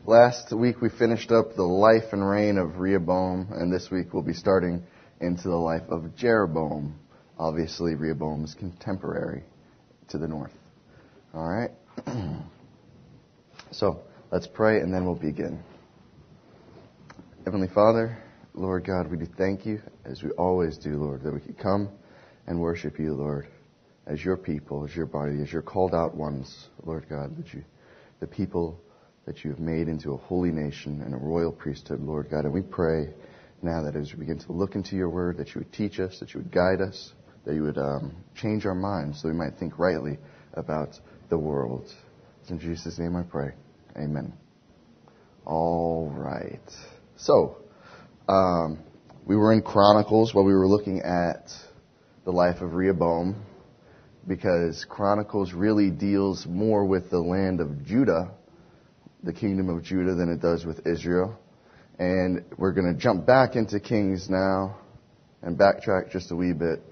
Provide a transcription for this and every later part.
Last week we finished up the life and reign of Rehoboam, and this week we'll be starting into the life of Jeroboam. Obviously, Rehoboam is contemporary to the north. All right? So, let's pray and then we'll begin. Heavenly Father, Lord God, we do thank you, as we always do, Lord, that we could come and worship you, Lord, as your people, as your body, as your called out ones, Lord God, the people that you have made into a holy nation and a royal priesthood, Lord God. And we pray now that as we begin to look into your word, that you would teach us, that you would guide us, that you would change our minds so we might think rightly about the world. It's in Jesus' name I pray. Amen. All right. So, we were in Chronicles while we were looking at the life of Rehoboam, because Chronicles really deals more with the land of Judah, the kingdom of Judah, than it does with Israel. And we're going to jump back into Kings now and backtrack just a wee bit,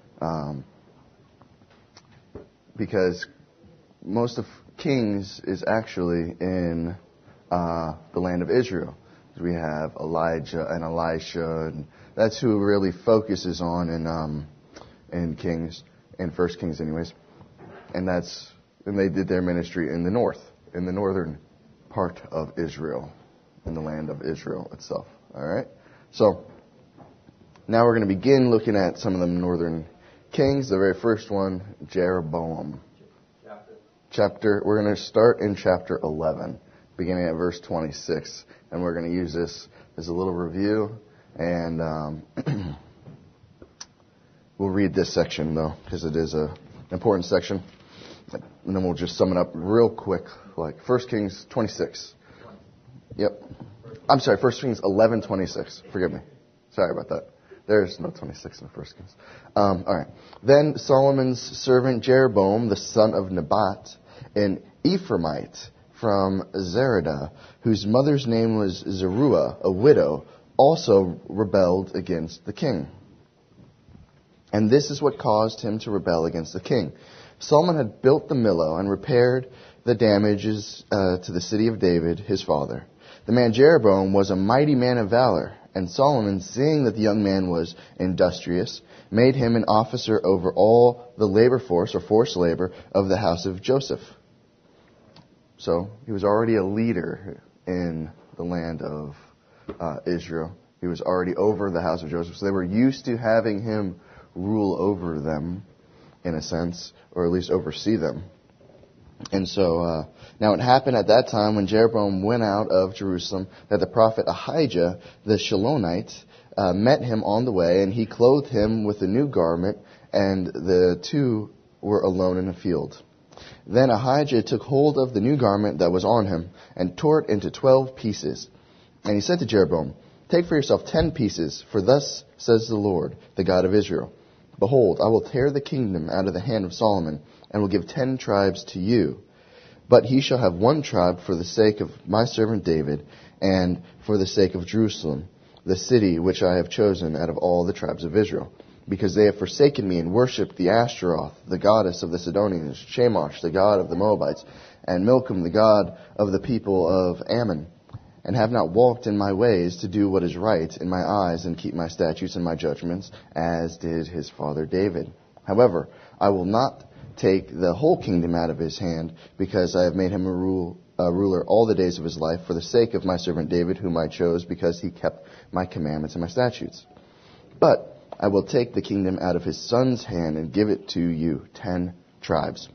because most of Kings is actually in the land of Israel. We have Elijah and Elisha, and that's who it really focuses on in Kings, in First Kings anyways. And they did their ministry in the north, in the northern part of Israel, in the land of Israel itself. All right? So, now we're going to begin looking at some of the northern kings. The very first one, Jeroboam. We're going to start in chapter 11, beginning at verse 26. And we're going to use this as a little review. And we'll read this section, though, because it is an important section. And then we'll just sum it up real quick, like 1 Kings 26. Yep. I'm sorry, 1 Kings 11:26. Forgive me. Sorry about that. There's no 26 in 1 Kings. All right. Then Solomon's servant Jeroboam, the son of Nebat, an Ephraimite from Zeradah, whose mother's name was Zeruiah, a widow, also rebelled against the king. And this is what caused him to rebel against the king. Solomon had built the Millo and repaired the damages to the city of David, his father. The man Jeroboam was a mighty man of valor, and Solomon, seeing that the young man was industrious, made him an officer over all the labor force, or forced labor, of the house of Joseph. So, he was already a leader in the land of Israel. He was already over the house of Joseph, so they were used to having him rule over them, in a sense, or at least oversee them. And so, now it happened at that time when Jeroboam went out of Jerusalem that the prophet Ahijah, the Shilonite, met him on the way, and he clothed him with a new garment, and the two were alone in a field. Then Ahijah took hold of the new garment that was on him, and tore it into 12 pieces. And he said to Jeroboam, "Take for yourself 10 pieces, for thus says the Lord, the God of Israel. Behold, I will tear the kingdom out of the hand of Solomon, and will give 10 tribes to you. But he shall have 1 tribe for the sake of my servant David, and for the sake of Jerusalem, the city which I have chosen out of all the tribes of Israel. Because they have forsaken me and worshipped the Ashtaroth, the goddess of the Sidonians, Chemosh, the god of the Moabites, and Milcom, the god of the people of Ammon, and have not walked in my ways to do what is right in my eyes and keep my statutes and my judgments, as did his father David. However, I will not take the whole kingdom out of his hand, because I have made him a ruler all the days of his life, for the sake of my servant David, whom I chose, because he kept my commandments and my statutes. But I will take the kingdom out of his son's hand and give it to you, 10 tribes.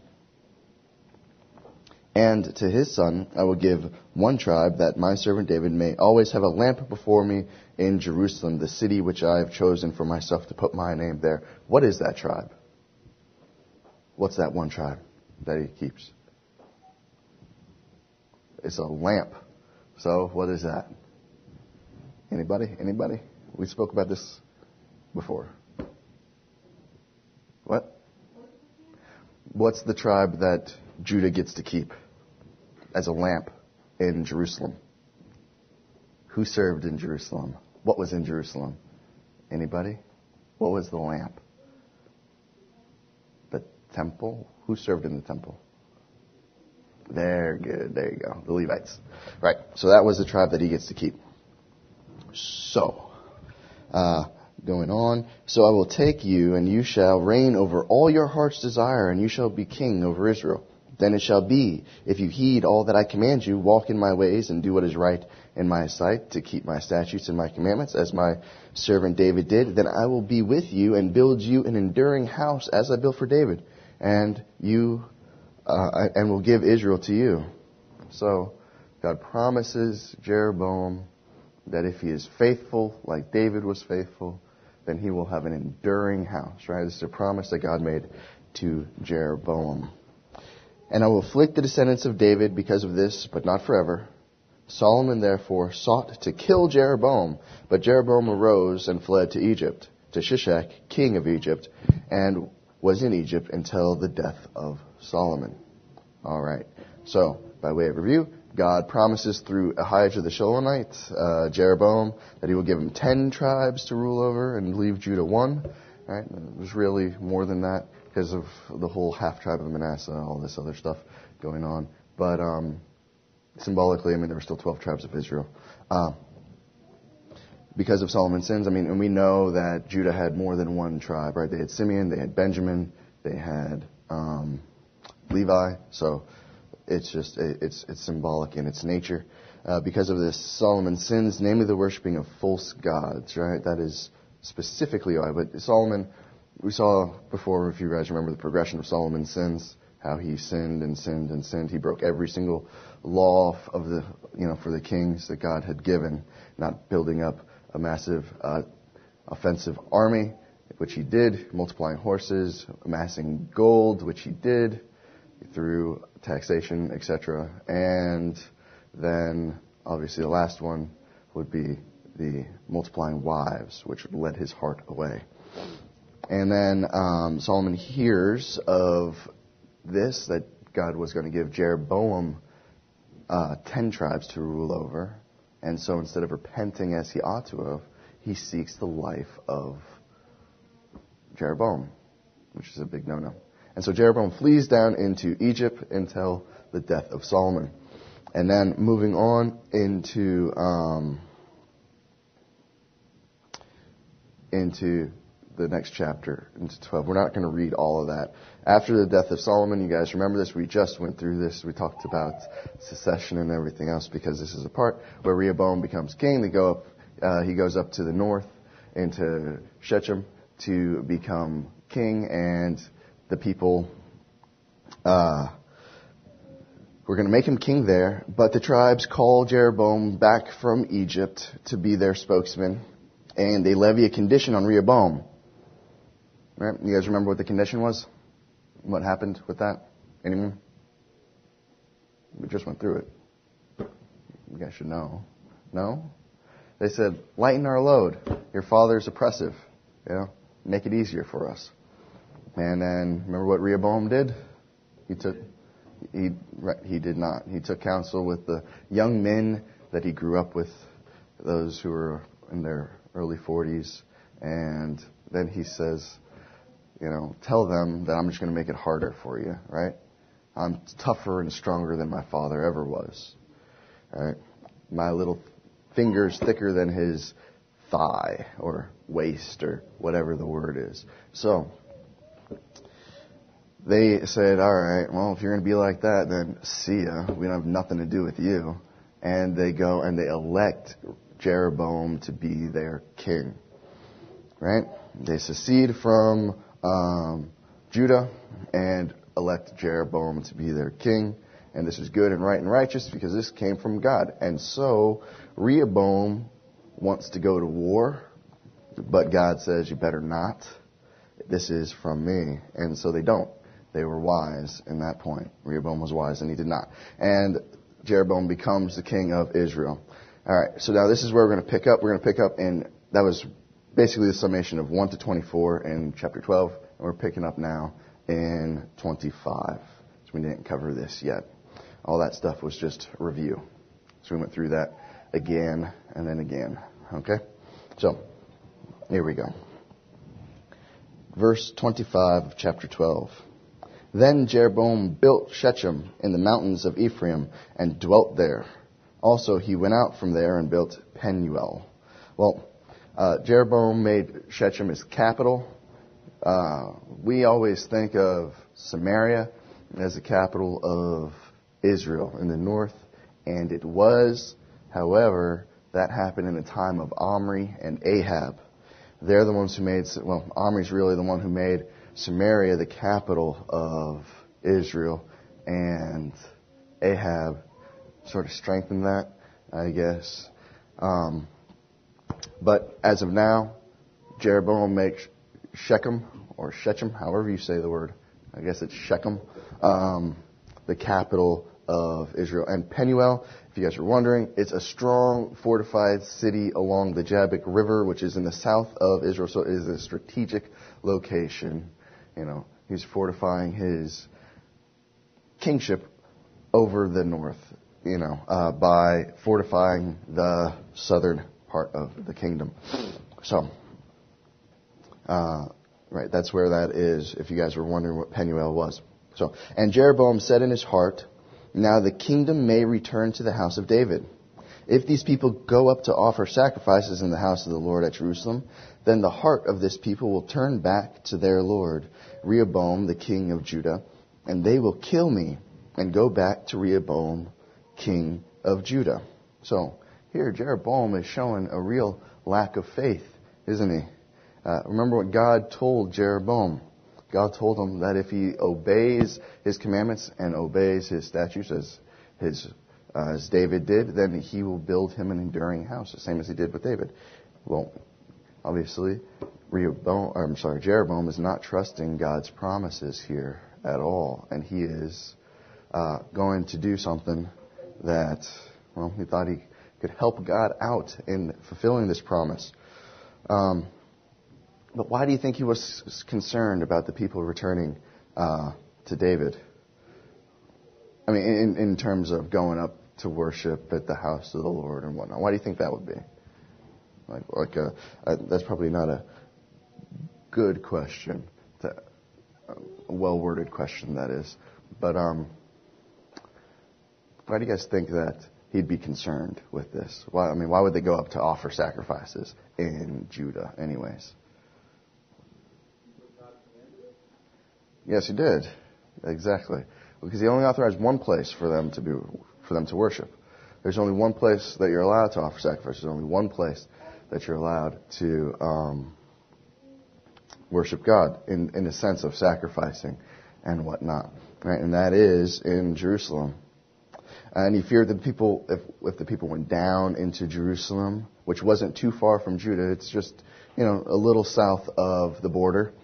And to his son I will give 1 tribe, that my servant David may always have a lamp before me in Jerusalem, the city which I have chosen for myself to put my name there." What is that tribe? What's that 1 tribe that he keeps? It's a lamp. So what is that? Anybody? We spoke about this before. What? What's the tribe that Judah gets to keep as a lamp in Jerusalem? Who served in Jerusalem? What was in Jerusalem? Anybody? What was the lamp? The temple? Who served in the temple? They're good. There you go. The Levites. Right. So that was the tribe that he gets to keep. So, going on. So I will take you, and you shall reign over all your heart's desire, and you shall be king over Israel. Then it shall be, if you heed all that I command you, walk in my ways, and do what is right in my sight, to keep my statutes and my commandments, as my servant David did, then I will be with you and build you an enduring house, as I built for David, and will give Israel to you. So God promises Jeroboam that if he is faithful, like David was faithful, then he will have an enduring house, right? This is a promise that God made to Jeroboam. And I will afflict the descendants of David because of this, but not forever. Solomon therefore sought to kill Jeroboam, but Jeroboam arose and fled to Egypt, to Shishak, king of Egypt, and was in Egypt until the death of Solomon. All right. So, by way of review, God promises through Ahijah the Shilonite, Jeroboam, that he will give him 10 tribes to rule over and leave Judah 1. Right? It was really more than that because of the whole half tribe of Manasseh and all this other stuff going on. But symbolically, there were still 12 tribes of Israel. Because of Solomon's sins, and we know that Judah had more than one tribe, right? They had Simeon, they had Benjamin, they had Levi. So it's symbolic in its nature. Because of this, Solomon's sins, namely the worshiping of false gods, right? That is specifically why. But Solomon, we saw before, if you guys remember the progression of Solomon's sins, how he sinned and sinned and sinned. He broke every single law of the, for the kings that God had given, not building up a massive offensive army, which he did, multiplying horses, amassing gold, which he did through taxation, etc. And then, obviously, the last one would be the multiplying wives, which led his heart away. And then Solomon hears of this, that God was going to give Jeroboam 10 tribes to rule over. And so instead of repenting as he ought to have, he seeks the life of Jeroboam, which is a big no-no. And so Jeroboam flees down into Egypt until the death of Solomon. And then moving on into the next chapter, into 12. We're not going to read all of that. After the death of Solomon, you guys remember this, we just went through this. We talked about secession and everything else because this is a part where Rehoboam becomes king. He goes up to the north into Shechem to become king, and the people we're going to make him king there, but the tribes call Jeroboam back from Egypt to be their spokesman, and they levy a condition on Rehoboam. Right? You guys remember what the condition was? What happened with that? Anyone? We just went through it. You guys should know. No? They said, lighten our load. Your father's oppressive. Make it easier for us. And then, remember what Rehoboam did? He did not. He took counsel with the young men that he grew up with, those who were in their early 40s, and then he says, tell them that I'm just going to make it harder for you, right? I'm tougher and stronger than my father ever was, right? My little finger's thicker than his thigh or waist or whatever the word is. So they said, all right, well, if you're going to be like that, then see ya. We don't have nothing to do with you. And they go and they elect Jeroboam to be their king, right? They secede from Judah and elect Jeroboam to be their king. And this is good and right and righteous because this came from God. And so Rehoboam wants to go to war, but God says, you better not. This is from me. And so they don't. They were wise in that point. Rehoboam was wise and he did not. And Jeroboam becomes the king of Israel. All right, so now this is where we're going to pick up. We're going to pick up that was basically the summation of 1 to 24 in chapter 12. And we're picking up now in 25. So we didn't cover this yet. All that stuff was just review. So we went through that again and then again. Okay? So, here we go. Verse 25 of chapter 12. Then Jeroboam built Shechem in the mountains of Ephraim and dwelt there. Also he went out from there and built Penuel. Well, Jeroboam made Shechem his capital. We always think of Samaria as the capital of Israel in the north, and it was. However, that happened in a time of Omri and Ahab. They're the ones who made, well, Omri's really the one who made Samaria the capital of Israel, and Ahab sort of strengthened that, I guess. But as of now, Jeroboam makes Shechem, or Shechem, however you say the word, I guess it's Shechem, the capital of Israel. And Penuel, if you guys are wondering, it's a strong fortified city along the Jabbok River, which is in the south of Israel, so it is a strategic location. You know, he's fortifying his kingship over the north, by fortifying the southern part of the kingdom. So, right, that's where that is, if you guys were wondering what Penuel was. So, and Jeroboam said in his heart, now the kingdom may return to the house of David. If these people go up to offer sacrifices in the house of the Lord at Jerusalem, then the heart of this people will turn back to their Lord, Rehoboam, the king of Judah, and they will kill me and go back to Rehoboam, king of Judah. So here Jeroboam is showing a real lack of faith, isn't he? Remember what God told Jeroboam. God told him that if he obeys his commandments and obeys his statutes as David did, then he will build him an enduring house, the same as he did with David. Well, obviously, Jeroboam is not trusting God's promises here at all, and he is going to do something that, he thought he could help God out in fulfilling this promise. But why do you think he was concerned about the people returning to David? I mean, in terms of going up to worship at the house of the Lord and whatnot. Why do you think that would be? That's probably not a good question, a well-worded question, that is. But why do you guys think that he'd be concerned with this? Why would they go up to offer sacrifices in Judah anyways? Yes, he did. Exactly. Because he only authorized one place for them to worship. There's only one place that you're allowed to offer sacrifices. There's only one place that you're allowed to worship God in the sense of sacrificing and whatnot. Right? And that is in Jerusalem. And he feared that if the people went down into Jerusalem, which wasn't too far from Judah, it's just, a little south of the border.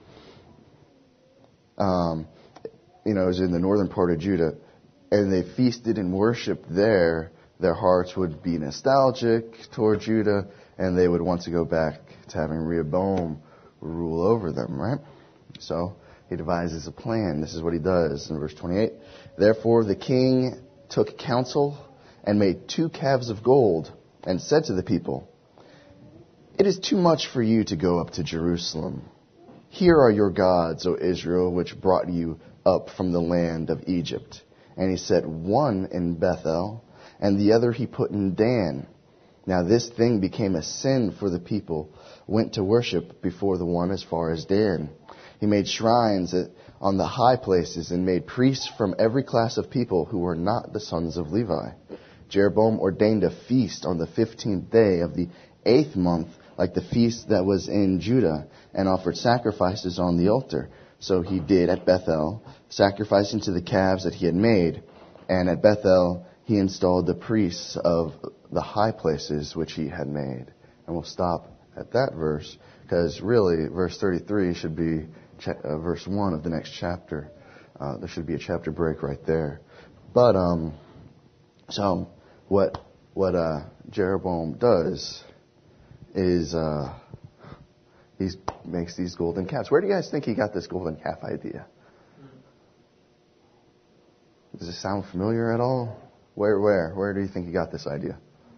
It was in the northern part of Judah, and they feasted and worshipped there, their hearts would be nostalgic toward Judah, and they would want to go back to having Rehoboam rule over them, right? So he devises a plan. This is what he does in verse 28. Therefore the king took counsel and made 2 calves of gold and said to the people, it is too much for you to go up to Jerusalem. Here are your gods, O Israel, which brought you up from the land of Egypt. And he set one in Bethel, and the other he put in Dan. Now this thing became a sin, for the people went to worship before the one as far as Dan. He made shrines on the high places and made priests from every class of people who were not the sons of Levi. Jeroboam ordained a feast on the 15th day of the 8th month, like the feast that was in Judah, and offered sacrifices on the altar. So he did at Bethel, sacrificing to the calves that he had made. And at Bethel he installed the priests of the high places which he had made. And we'll stop at that verse, because really verse 33 should be verse 1 of the next chapter. There should be a chapter break right there. But so what Jeroboam does is he makes these golden calves. Where do you guys think he got this golden calf idea? Does it sound familiar at all? Where do you think he got this idea?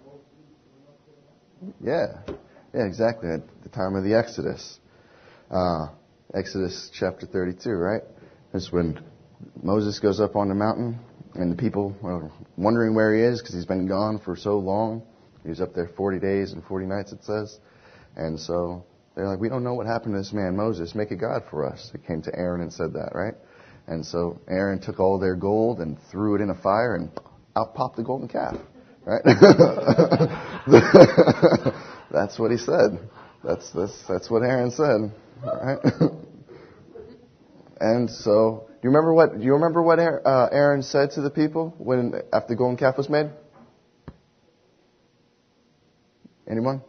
Yeah, exactly. At the time of the Exodus. Exodus chapter 32, right? That's when Moses goes up on the mountain, and the people are wondering where he is because he's been gone for so long. He was up there 40 days and 40 nights, it says. And so they're like, we don't know what happened to this man, Moses. Make a god for us. They came to Aaron and said that, right? And so Aaron took all their gold and threw it in a fire, and out popped the golden calf, right? That's what he said. That's what Aaron said, right? And so, do you remember what Aaron said to the people after the golden calf was made? Anyone?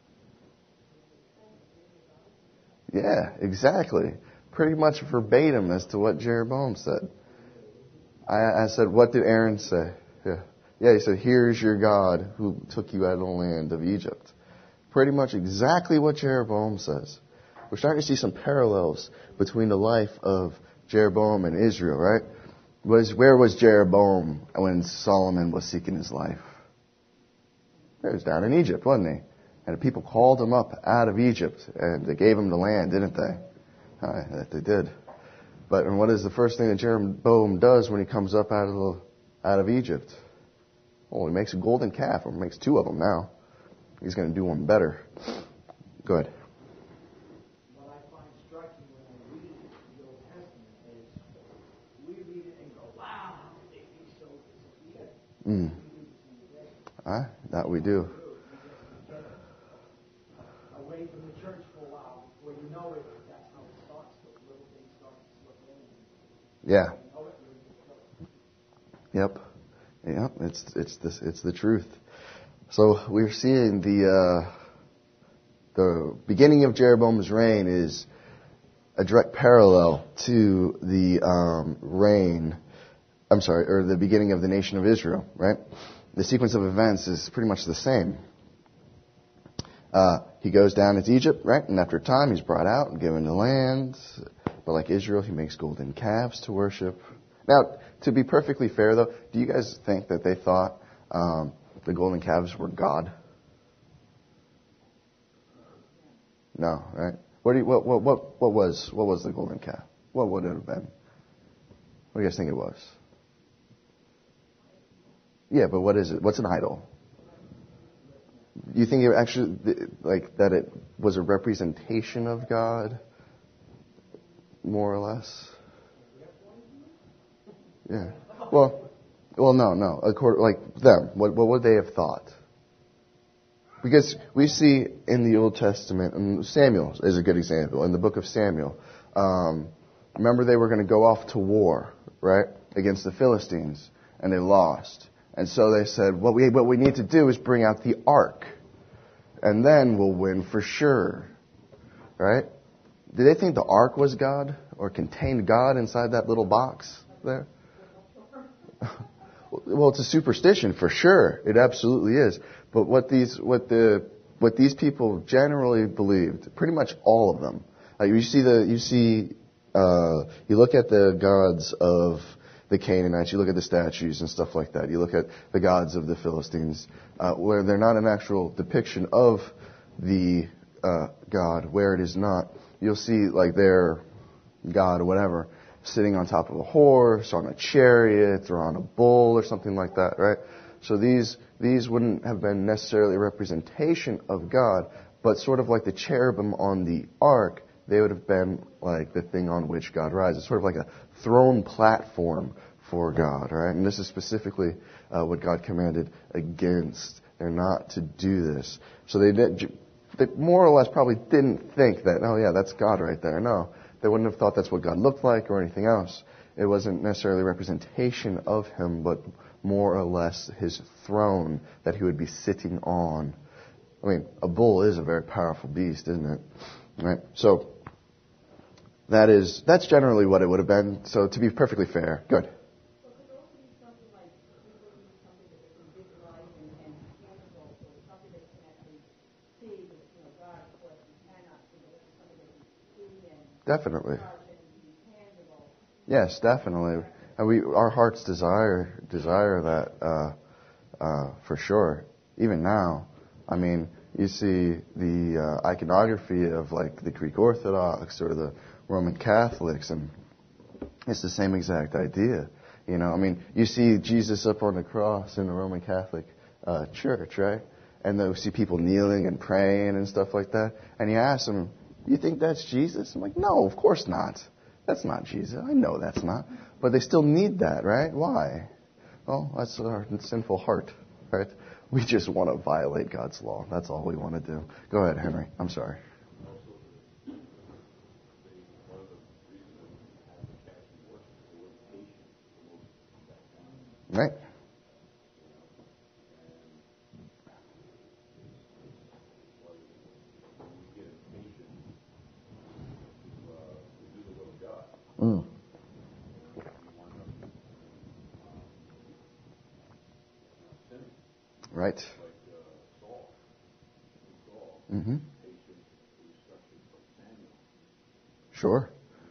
Yeah, exactly. Pretty much verbatim as to what Jeroboam said. I said, what did Aaron say? Yeah, he said, here's your God who took you out of the land of Egypt. Pretty much exactly what Jeroboam says. We're starting to see some parallels between the life of Jeroboam and Israel, right? Where was Jeroboam when Solomon was seeking his life? He was down in Egypt, wasn't he? And the people called him up out of Egypt, and they gave him the land, didn't they? That they did. But what is the first thing that Jeroboam does when he comes up out of Egypt? Well, he makes a golden calf, or makes two of them now. He's going to do one better. Go ahead. What I find striking when I read the Old Testament is we read it and go, wow, they be so disobedient. That we do. Away from the church for a while before you know it. That's how it starts. Those little things start to slip in. Yeah. Yep. It's the truth. So we're seeing the beginning of Jeroboam's reign is a direct parallel to the the beginning of the nation of Israel, right? The sequence of events is pretty much the same. He goes down into Egypt, right? And after a time, he's brought out and given the land. But like Israel, he makes golden calves to worship. Now, to be perfectly fair, though, do you guys think that they thought the golden calves were God? No, right? What was the golden calf? What would it have been? What do you guys think it was? Yeah, but what is it? What's an idol? You think it actually, like, that it was a representation of God, more or less? Yeah. Well, no. Like them, what would they have thought? Because we see in the Old Testament, and Samuel is a good example, in the book of Samuel, remember they were going to go off to war, right, against the Philistines, and they lost. And so they said, what we need to do is bring out the ark, and then we'll win for sure, right? Did they think the ark was God, or contained God inside that little box there? Well, it's a superstition for sure. It absolutely is. But what these people generally believed, pretty much all of them. You look at the gods of the Canaanites, you look at the statues and stuff like that. You look at the gods of the Philistines, where they're not an actual depiction of the God, where it is not. You'll see like their God or whatever sitting on top of a horse, on a chariot, or on a bull or something like that, right? So these wouldn't have been necessarily a representation of God, but sort of like the cherubim on the ark, they would have been like the thing on which God rises, sort of like a throne platform for God, right? And this is specifically what God commanded against. They're not to do this. So they more or less probably didn't think that, oh yeah, that's God right there. No. They wouldn't have thought that's what God looked like or anything else. It wasn't necessarily a representation of Him, but more or less His throne that He would be sitting on. I mean, a bull is a very powerful beast, isn't it? Right? So, that's generally what it would have been. So, to be perfectly fair, good. Definitely. Yes, definitely. And our hearts desire that for sure. Even now, I mean, you see the iconography of like the Greek Orthodox or the Roman Catholics, and It's the same exact idea. You know, I mean, you see Jesus up on the cross in the Roman Catholic church, right? And you see people kneeling and praying and stuff like that. And you ask them, you think that's Jesus? I'm like, no, of course not. That's not Jesus. I know that's not. But they still need that, right? Why? Well, that's our sinful heart, right? We just want to violate God's law. That's all we want to do. Go ahead, Henry. I'm sorry. Right. Mm. Right. Mm-hmm. Sure.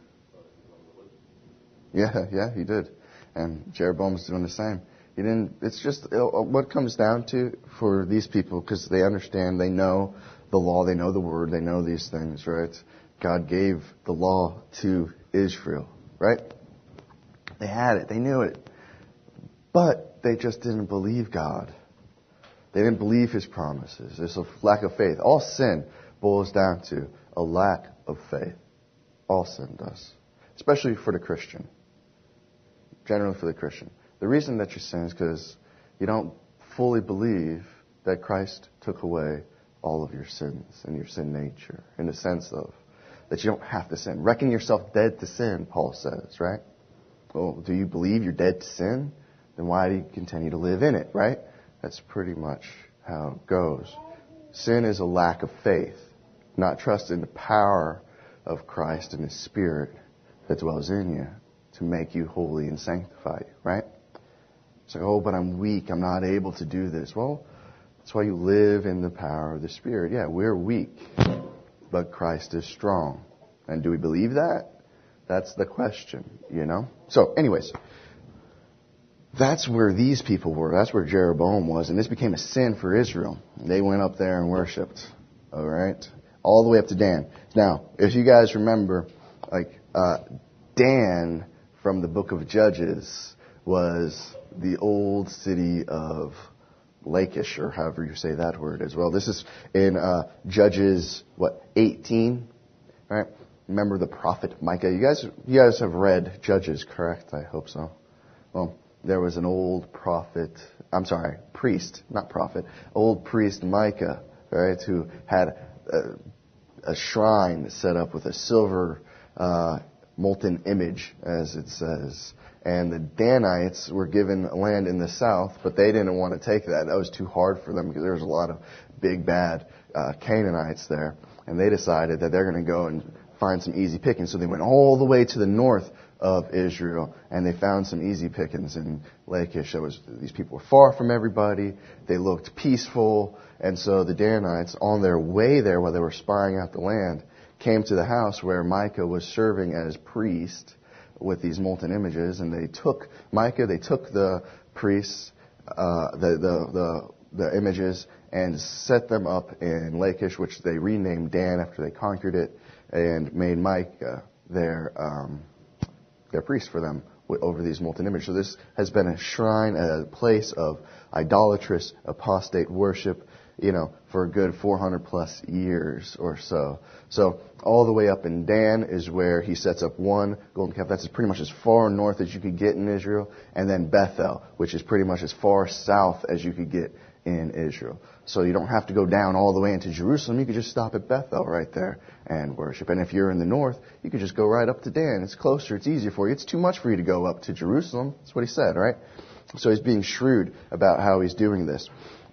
Yeah, he did. And Jeroboam's doing the same. He didn't. It's just what comes down to for these people, because they understand, they know the law, they know the word, they know these things, right? God gave the law to Israel, right? They had it, they knew it, but they just didn't believe God. They didn't believe His promises. There's a lack of faith. All sin boils down to a lack of faith. All sin does, especially for the Christian. Generally for the Christian. The reason that you sin is because you don't fully believe that Christ took away all of your sins and your sin nature, in the sense of that you don't have to sin. Reckon yourself dead to sin, Paul says, right? Well, do you believe you're dead to sin? Then why do you continue to live in it, right? That's pretty much how it goes. Sin is a lack of faith, not trust in the power of Christ and His Spirit that dwells in you to make you holy and sanctify you, right? It's like, oh, but I'm weak. I'm not able to do this. Well, that's why you live in the power of the Spirit. Yeah, we're weak, but Christ is strong. And do we believe that? That's the question, you know? So, anyways, that's where these people were. That's where Jeroboam was. And this became a sin for Israel. They went up there and worshipped, all right? All the way up to Dan. Now, if you guys remember, Dan from the book of Judges was the old city of Lachish, or however you say that word as well. This is in Judges, 18, right? Remember the prophet Micah? You guys have read Judges, correct? I hope so. Well, there was an old priest, not prophet, old priest Micah, right, who had a shrine set up with a silver molten image, as it says. And the Danites were given land in the south, but they didn't want to take that. That was too hard for them because there was a lot of big, bad Canaanites there. And they decided that they're going to go and find some easy pickings. So they went all the way to the north of Israel, and they found some easy pickings in Lachish. These people were far from everybody. They looked peaceful. And so the Danites, on their way there while they were spying out the land, came to the house where Micah was serving as priest with these molten images, and they took the priests, the images, and set them up in Lachish, which they renamed Dan after they conquered it, and made Micah their priest for them over these molten images. So this has been a shrine, a place of idolatrous, apostate worship, for a good 400 plus years or so. So all the way up in Dan is where he sets up one golden calf. That's pretty much as far north as you could get in Israel. And then Bethel, which is pretty much as far south as you could get in Israel. So you don't have to go down all the way into Jerusalem. You could just stop at Bethel right there and worship. And if you're in the north, you could just go right up to Dan. It's closer. It's easier for you. It's too much for you to go up to Jerusalem. That's what he said, right? So he's being shrewd about how he's doing this.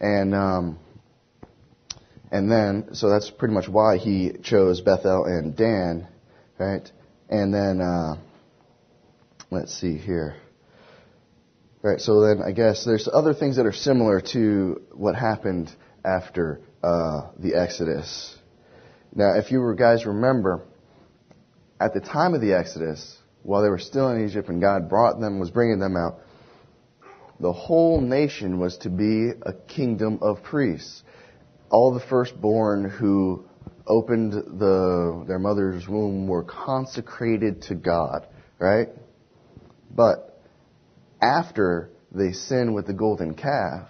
And then, so that's pretty much why he chose Bethel and Dan, right? And then, let's see here. Right, so then I guess there's other things that are similar to what happened after the Exodus. Now, if you guys remember, at the time of the Exodus, while they were still in Egypt and God was bringing them out, the whole nation was to be a kingdom of priests. All the firstborn who opened their mother's womb were consecrated to God, right? But after they sin with the golden calf,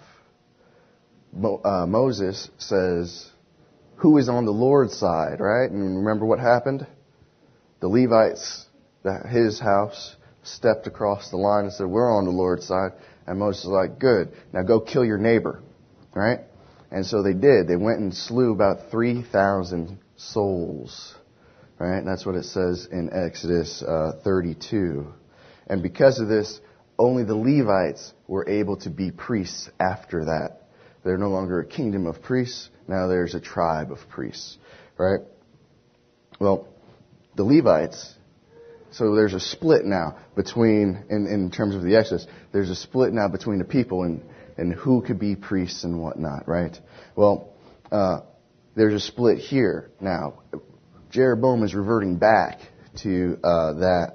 Moses says, who is on the Lord's side, right? And remember what happened? The Levites, his house, stepped across the line and said, we're on the Lord's side. And Moses was like, good, now go kill your neighbor, right? And so they did. They went and slew about 3,000 souls, right? And that's what it says in Exodus 32. And because of this, only the Levites were able to be priests after that. They're no longer a kingdom of priests. Now there's a tribe of priests, right? Well, the Levites, so there's a split now between, in terms of the Exodus, there's a split now between the people and who could be priests and whatnot, right? Well, there's a split here now. Jeroboam is reverting back to that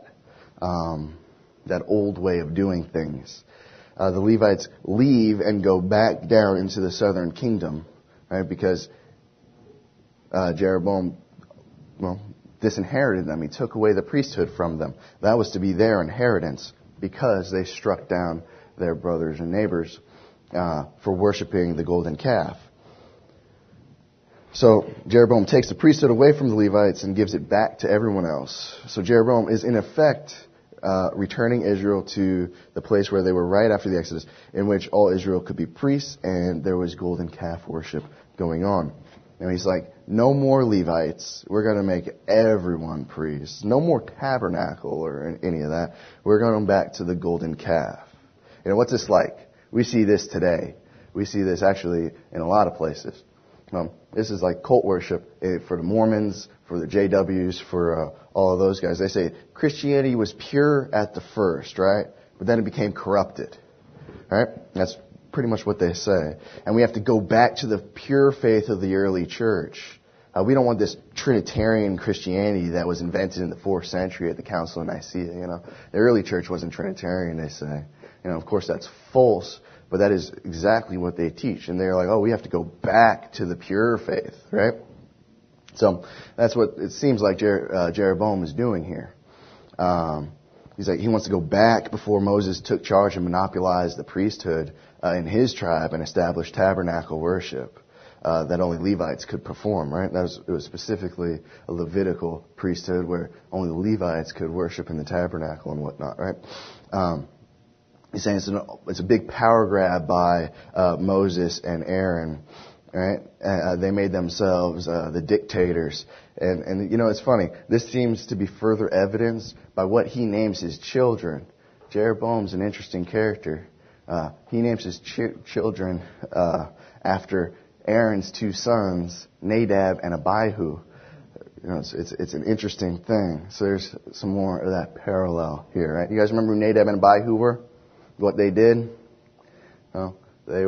old way of doing things. The Levites leave and go back down into the southern kingdom, right? Because Jeroboam, disinherited them. He took away the priesthood from them. That was to be their inheritance because they struck down their brothers and neighbors for worshiping the golden calf. So Jeroboam takes the priesthood away from the Levites and gives it back to everyone else. So Jeroboam is in effect returning Israel to the place where they were right after the Exodus, in which all Israel could be priests and there was golden calf worship going on. And he's like, no more Levites. We're going to make everyone priests. No more tabernacle or any of that. We're going back to the golden calf. You know, what's this like? We see this today. We see this actually in a lot of places. This is like cult worship for the Mormons, for the JWs, for all of those guys. They say Christianity was pure at the first, right? But then it became corrupted, right? That's pretty much what they say. And we have to go back to the pure faith of the early church. We don't want this Trinitarian Christianity that was invented in the 4th century at the Council of Nicaea. You know, the early church wasn't Trinitarian, they say. You know, of course that's false, but that is exactly what they teach. And they're like, oh, we have to go back to the pure faith, right? So that's what it seems like Jeroboam is doing here. He's like, he wants to go back before Moses took charge and monopolized the priesthood in his tribe and established tabernacle worship that only Levites could perform, right? It was specifically a Levitical priesthood where only the Levites could worship in the tabernacle and whatnot, right? He's saying it's a big power grab by Moses and Aaron, right? They made themselves the dictators. And you know, it's funny. This seems to be further evidenced by what he names his children. Jeroboam's an interesting character. He names his children after Aaron's 2 sons, Nadab and Abihu. You know, it's an interesting thing. So there's some more of that parallel here, right? You guys remember who Nadab and Abihu were? What they did? Well,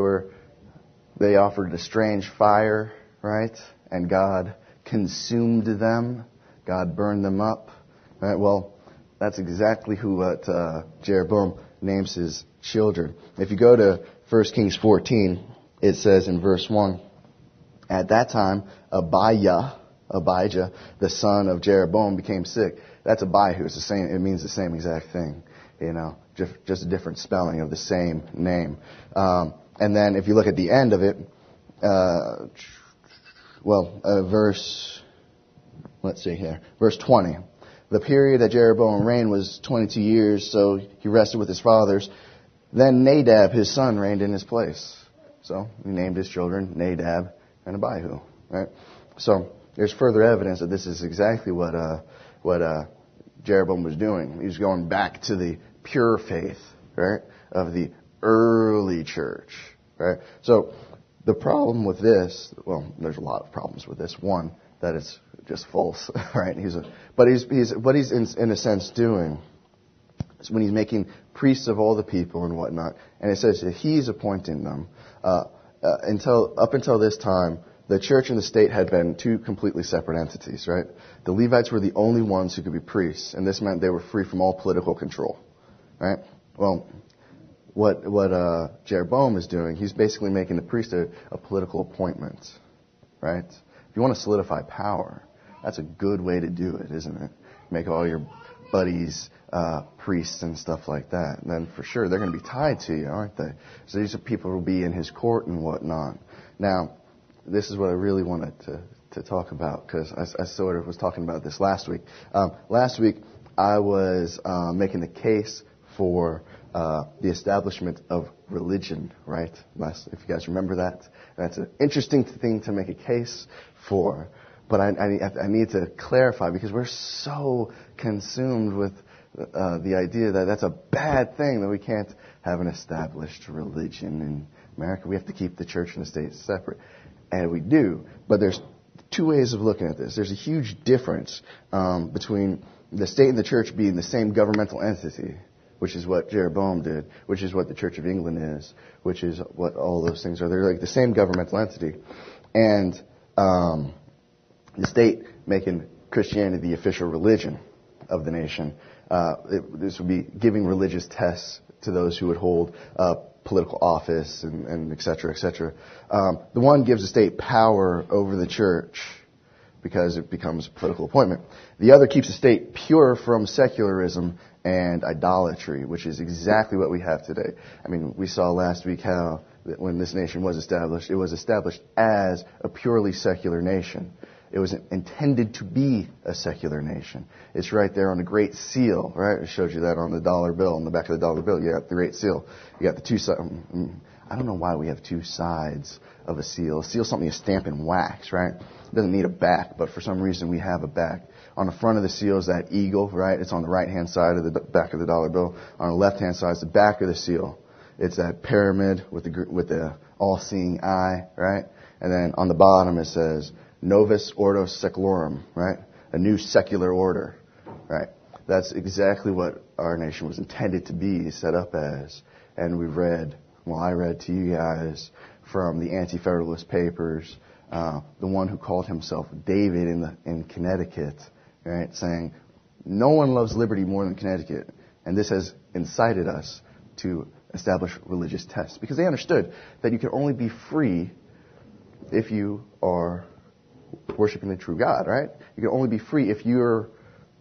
they offered a strange fire, right? And God consumed them. God burned them up. Right? Well, that's exactly what Jeroboam names his children. If you go to 1 Kings 14, it says in verse 1, at that time, Abijah, the son of Jeroboam, became sick. That's Abihu. It's the same. It means the same exact thing. You know, just a different spelling of the same name. And then if you look at the end of it, verse 20. The period that Jeroboam reigned was 22 years, so he rested with his fathers. Then Nadab, his son, reigned in his place. So he named his children Nadab and Abihu, right? So there's further evidence that this is exactly what Jeroboam was doing. He was going back to the pure faith, right, of the early church, right? So the problem with this, well, there's a lot of problems with this. One, that it's just false, right? What he's in a sense doing is when he's making priests of all the people and whatnot, and it says that he's appointing them. Up until this time, the church and the state had been 2 completely separate entities, right? The Levites were the only ones who could be priests, and this meant they were free from all political control, right? Well, what Jeroboam is doing, he's basically making the priesthood a political appointment, right? If you want to solidify power, that's a good way to do it, isn't it? Make all your buddies, priests and stuff like that, then for sure they're going to be tied to you, aren't they? So these are people who will be in his court and whatnot. Now, this is what I really wanted to talk about, because I sort of was talking about this last week. Last week, I was making the case for the establishment of religion, right? If you guys remember that. That's an interesting thing to make a case for. But I need to clarify, because we're so consumed with the idea that that's a bad thing, that we can't have an established religion in America. We have to keep the church and the state separate. And we do. But there's two ways of looking at this. There's a huge difference between the state and the church being the same governmental entity, which is what Jeroboam did, which is what the Church of England is, which is what all those things are. They're like the same governmental entity. And the state making Christianity the official religion of the nation. This would be giving religious tests to those who would hold political office and et cetera, et cetera. The one gives the state power over the church because it becomes a political appointment. The other keeps the state pure from secularism and idolatry, which is exactly what we have today. I mean, we saw last week how when this nation was established, it was established as a purely secular nation. It was intended to be a secular nation. It's right there on the Great Seal, right? It showed you that on the dollar bill, on the back of the dollar bill. You got the Great Seal. You got the two sides. I don't know why we have two sides of a seal. A seal is something you stamp in wax, right? It doesn't need a back, but for some reason we have a back. On the front of the seal is that eagle, right? It's on the right-hand side of the back of the dollar bill. On the left-hand side is the back of the seal. It's that pyramid with the all-seeing eye, right? And then on the bottom it says Novus Ordo Seclorum, right? A new secular order, right? That's exactly what our nation was intended to be, set up as. And I read to you guys from the Anti-Federalist Papers, the one who called himself David in Connecticut, right? Saying, no one loves liberty more than Connecticut. And this has incited us to establish religious tests. Because they understood that you can only be free if you are worshiping the true God, right? You can only be free if your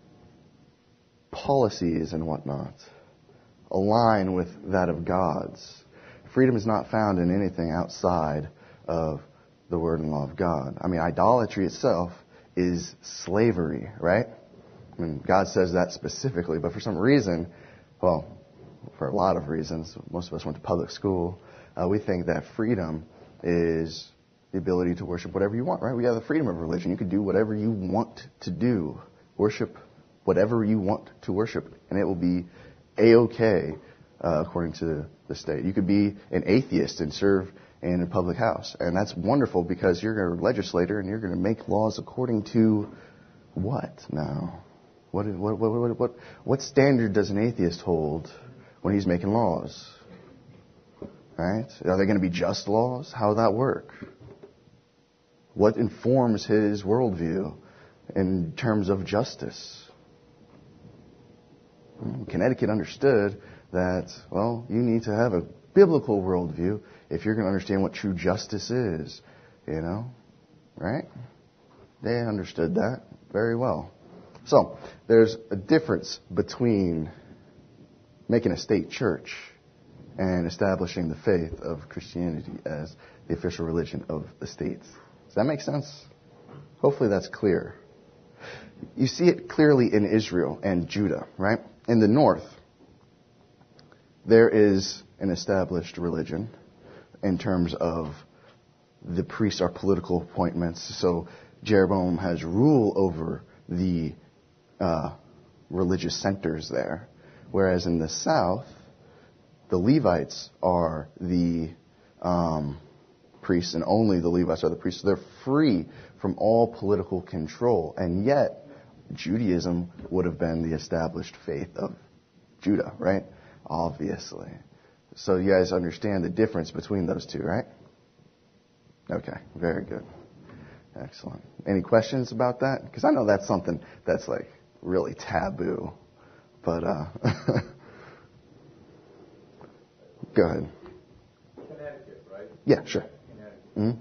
policies and whatnot align with that of God's. Freedom is not found in anything outside of the word and law of God. I mean, idolatry itself is slavery, right? I mean, God says that specifically, but for some reason, well, for a lot of reasons, most of us went to public school, we think that freedom is the ability to worship whatever you want, right? We have the freedom of religion. You can do whatever you want to do. Worship whatever you want to worship, and it will be A-okay, according to the state. You could be an atheist and serve in a public house, and that's wonderful because you're a legislator and you're going to make laws according to what now? What standard does an atheist hold when he's making laws? Right? Are they going to be just laws? How will that work? What informs his worldview in terms of justice? Connecticut understood that, well, you need to have a biblical worldview if you're going to understand what true justice is, right? They understood that very well. So, there's a difference between making a state church and establishing the faith of Christianity as the official religion of the states. Does that make sense? Hopefully that's clear. You see it clearly in Israel and Judah, right? In the north, there is an established religion in terms of the priests are political appointments. So Jeroboam has rule over the religious centers there. Whereas in the south, the Levites are the priests, and only the Levites are the priests. So they're free from all political control. And yet, Judaism would have been the established faith of Judah, right? Obviously. So you guys understand the difference between those two, right? Okay, very good. Excellent. Any questions about that? Because I know that's something that's like really taboo. But, go ahead. Connecticut, right? Yeah, sure. Connecticut. Mm-hmm.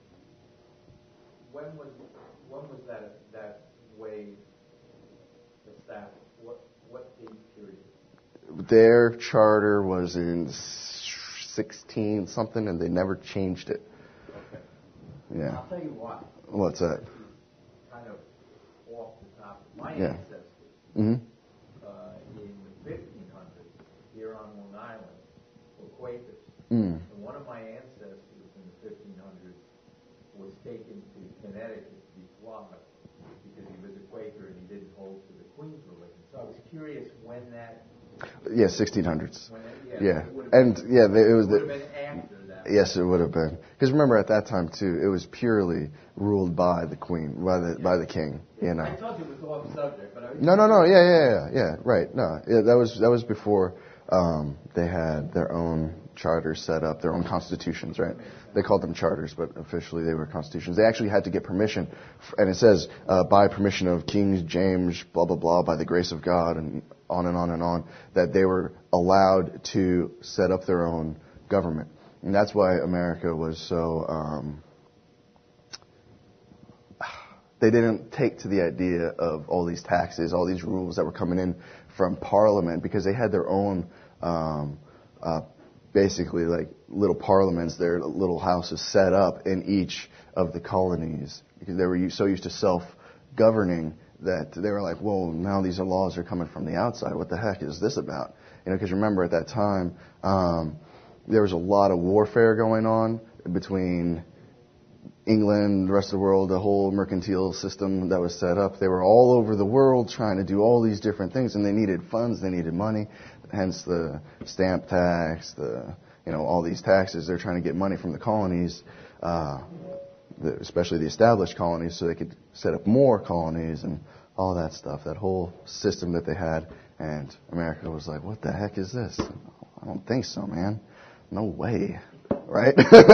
When was that wave established? What date period? Their charter was in 16 something, and they never changed it. Okay. Yeah. I'll tell you why. What's that? Kind of off the top of my Yeah. ancestors. Mm-hmm. In the 1500s, here on Long Island, were Quakers. Mm. And one of my ancestors in the 1500s was taken to Connecticut to be flogged because he was a Quaker and he didn't hold to the Queen's religion. So I was curious when that. Yeah, 1600s. When Yeah, it would have and been, yeah, it was. would have been after that. Yes, it would have been. Because remember, at that time too, it was purely ruled by the Queen, by the King. You know. I told you it was off subject, but I was. No. Yeah. Right. No, yeah, that was before they had their own charters set up, their own constitutions, right? They called them charters, but officially they were constitutions. They actually had to get permission, and it says, by permission of King James, blah, blah, blah, by the grace of God, and on and on and on, that they were allowed to set up their own government. And that's why America was so, they didn't take to the idea of all these taxes, all these rules that were coming in from Parliament, because they had their own, basically like little parliaments, their little houses set up in each of the colonies, because they were so used to self-governing that they were like, whoa, now these laws are coming from the outside. What the heck is this about? You know, because remember at that time, there was a lot of warfare going on between England, the rest of the world, the whole mercantile system that was set up. They were all over the world trying to do all these different things, and they needed funds, they needed money, hence the stamp tax, all these taxes. They're trying to get money from the colonies, especially the established colonies, so they could set up more colonies and all that stuff, that whole system that they had. And America was like, what the heck is this? I don't think so, man. No way. Right?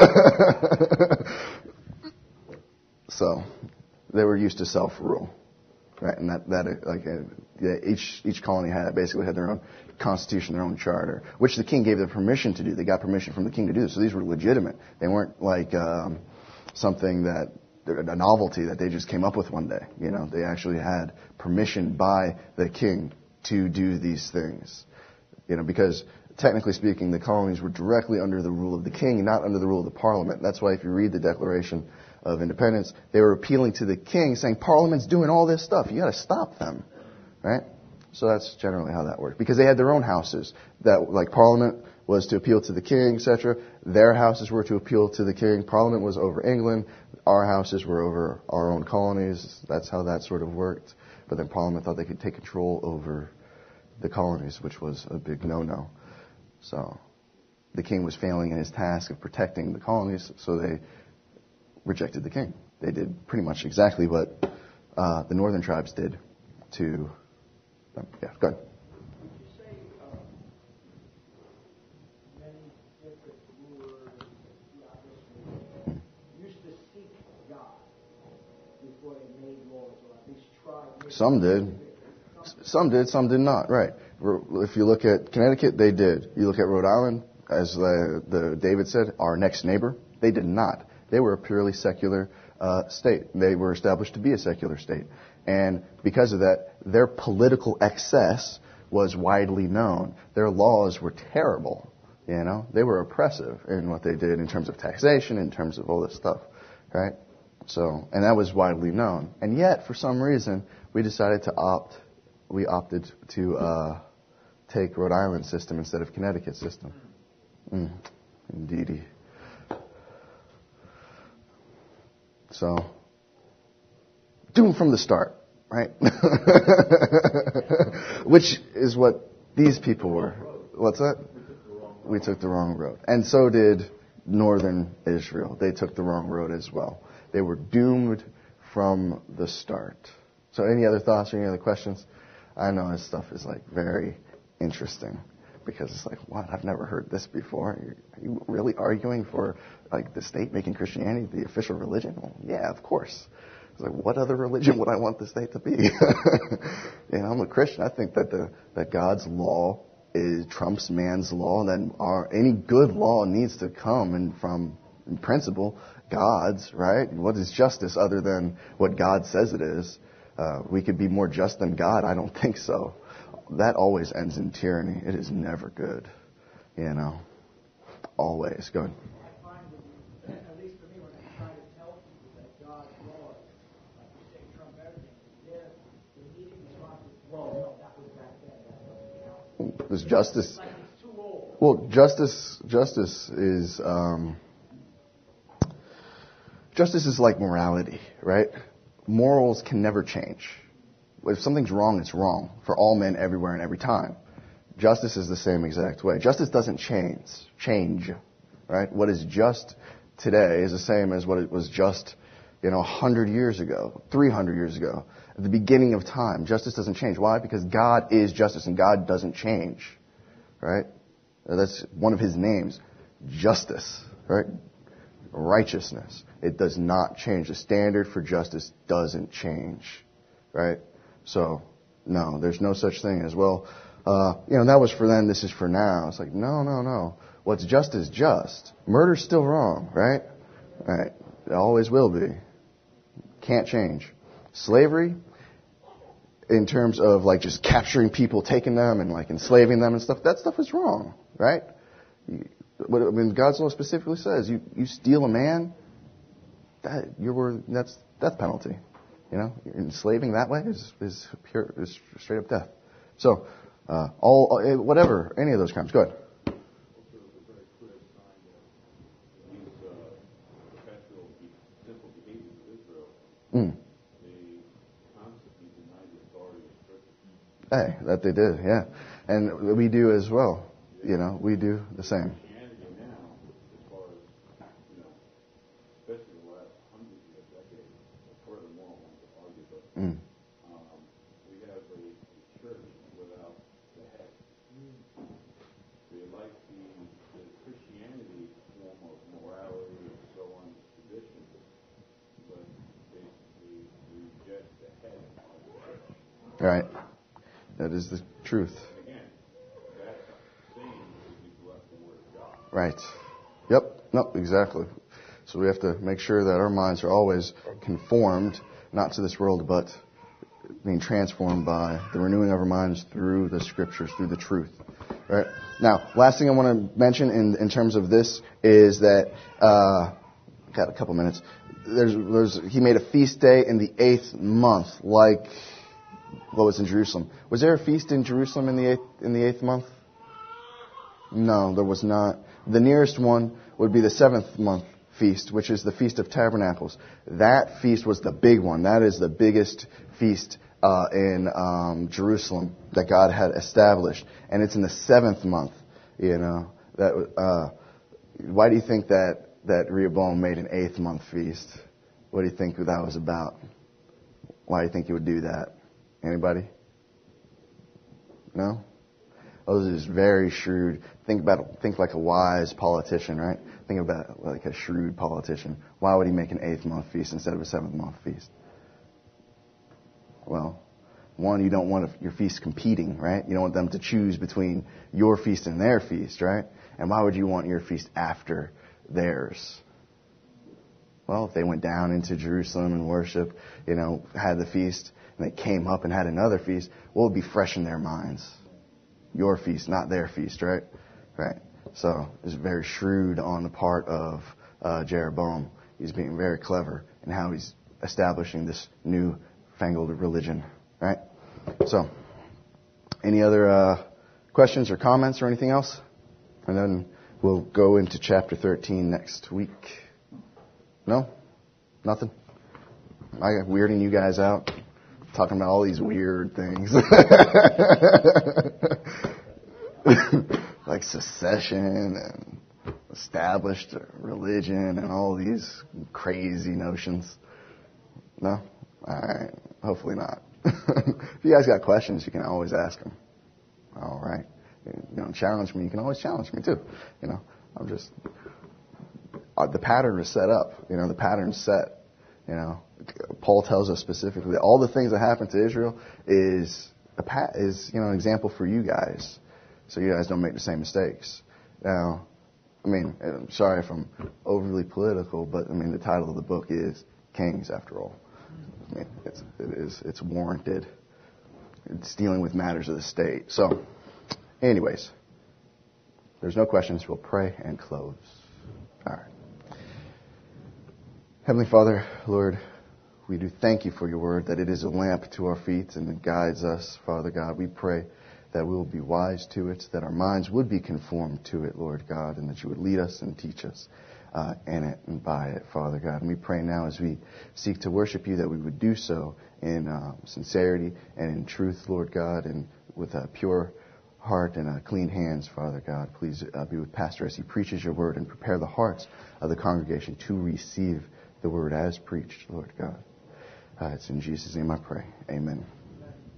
So they were used to self-rule, right? And each colony basically had their own constitution, their own charter, which the king gave them permission to do. They got permission from the king to do this. So these were legitimate. They weren't like something a novelty that they just came up with one day. You know, they actually had permission by the king to do these things. You know, because technically speaking, the colonies were directly under the rule of the king, not under the rule of the parliament. That's why if you read the Declaration of Independence, they were appealing to the king, saying, Parliament's doing all this stuff. You got to stop them, right? So that's generally how that worked. Because they had their own houses. That, like, Parliament was to appeal to the king, etc. Their houses were to appeal to the king. Parliament was over England. Our houses were over our own colonies. That's how that sort of worked. But then Parliament thought they could take control over the colonies, which was a big no-no. So the king was failing in his task of protecting the colonies, so they rejected the king. They did pretty much exactly what the northern tribes did to them. Yeah, go ahead. Would you say many different rulers throughout history used to seek God before they made laws, or at least tried? Some did. Some did, some did not, right. If you look at Connecticut, they did. You look at Rhode Island, as the David said, our next neighbor, they did not. They were a purely secular state. They were established to be a secular state. And because of that, their political excess was widely known. Their laws were terrible. You know, they were oppressive in what they did in terms of taxation, in terms of all this stuff, right? So, and that was widely known. And yet, for some reason, we opted to take Rhode Island system instead of Connecticut system. Indeedy. So, doomed from the start, right? Which is what these people were. What's that? We took the wrong road. And so did northern Israel. They took the wrong road as well. They were doomed from the start. So any other thoughts or any other questions? I know this stuff is like very interesting because it's like, what? I've never heard this before. Are you really arguing for like the state making Christianity the official religion? Well, yeah, of course. It's like, what other religion would I want the state to be? You know, I'm a Christian. I think that God's law trumps man's law, and that any good law needs to come from, in principle, God's, right? What is justice other than what God says it is? we could be more just than God. I don't think so. That always ends in tyranny. It is never good. Always. Go ahead. I find that, at least for me, when I try to tell people that God's laws, like you say, trump everything, their immediate response is, well, no, that was back then. That doesn't count. There's justice. It's like it's too old. Well, justice is like morality, right? Morals can never change. If something's wrong, it's wrong for all men everywhere and every time. Justice is the same exact way. Justice doesn't change, right? What is just today is the same as what it was just, 100 years ago, 300 years ago, at the beginning of time. Justice doesn't change. Why? Because God is justice and God doesn't change, right? That's one of His names, justice, right? Righteousness. It does not change. The standard for justice doesn't change, right? So, no, there's no such thing as, that was for then, this is for now. It's like, no. What's just is just. Murder's still wrong, right? Right. It always will be. Can't change. Slavery, in terms of just capturing people, taking them and enslaving them and stuff, that stuff is wrong, right? God's law specifically says you steal a man, that's death penalty. Enslaving that way is straight up death. So, whatever, any of those crimes. Go ahead. Hey, that they did, yeah. And we do as well. We do the same. We have a church without the head. They like the Christianity form of morality and so on, tradition, but they reject the head of the church. Right. That is the truth. And again, that same is neglect the word of God. Right. Yep. No, exactly. So we have to make sure that our minds are always conformed, not to this world, but being transformed by the renewing of our minds through the Scriptures, through the truth. Right. Now, last thing I want to mention in terms of this is that, got a couple minutes. He made a feast day in the 8th month, like what was in Jerusalem. Was there a feast in Jerusalem in the 8th month? No, there was not. The nearest one would be the 7th month feast, which is the Feast of Tabernacles. That feast was the big one. That is the biggest feast in Jerusalem that God had established, and it's in the 7th month. Why do you think that Rehoboam made an 8th month feast? What do you think that was about? Why do you think he would do that? Anybody? No? Those is very shrewd. Think like a wise politician, right? Think about it like a shrewd politician. Why would he make an 8th month feast instead of a 7th month feast? Well, one, you don't want your feasts competing, right? You don't want them to choose between your feast and their feast, right? And why would you want your feast after theirs? Well, if they went down into Jerusalem and worship, had the feast, and they came up and had another feast, what would be fresh in their minds? Your feast, not their feast, right? Right. So it's very shrewd on the part of Jeroboam. He's being very clever in how he's establishing this new fangled religion, right? So, any other questions or comments or anything else? And then we'll go into chapter 13 next week. No? Nothing? I got weirding you guys out? Talking about all these weird things. Like secession and established religion and all these crazy notions. No? All right. Hopefully not. If you guys got questions, you can always ask them. All right. Challenge me. You can always challenge me too. I'm just... the pattern is set up. The pattern's set. Paul tells us specifically that all the things that happened to Israel is an example for you guys, so you guys don't make the same mistakes. Now, I'm sorry if I'm overly political, but the title of the book is Kings, after all. It's warranted. It's dealing with matters of the state. So, anyways, there's no questions. We'll pray and close. All right. Heavenly Father, Lord, we do thank you for your word, that it is a lamp to our feet and it guides us, Father God. We pray that we will be wise to it, that our minds would be conformed to it, Lord God, and that you would lead us and teach us in it and by it, Father God. And we pray now as we seek to worship you that we would do so in sincerity and in truth, Lord God, and with a pure heart and clean hands, Father God. Please be with Pastor as he preaches your word and prepare the hearts of the congregation to receive the word as preached, Lord God. It's in Jesus' name I pray. Amen.